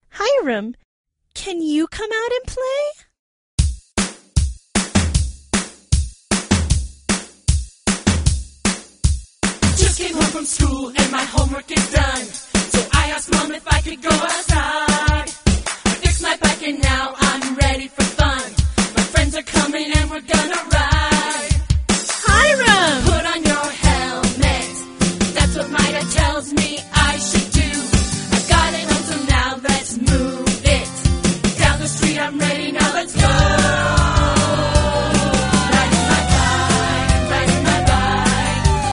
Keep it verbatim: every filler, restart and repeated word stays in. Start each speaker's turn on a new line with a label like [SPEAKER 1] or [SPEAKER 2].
[SPEAKER 1] Hiram, can you come out and play?
[SPEAKER 2] Just came home from school and my homework is done. So I asked Mom if I could go outside. I fixed my bike and now I'm ready for fun. My friends are coming and we're gonna ride.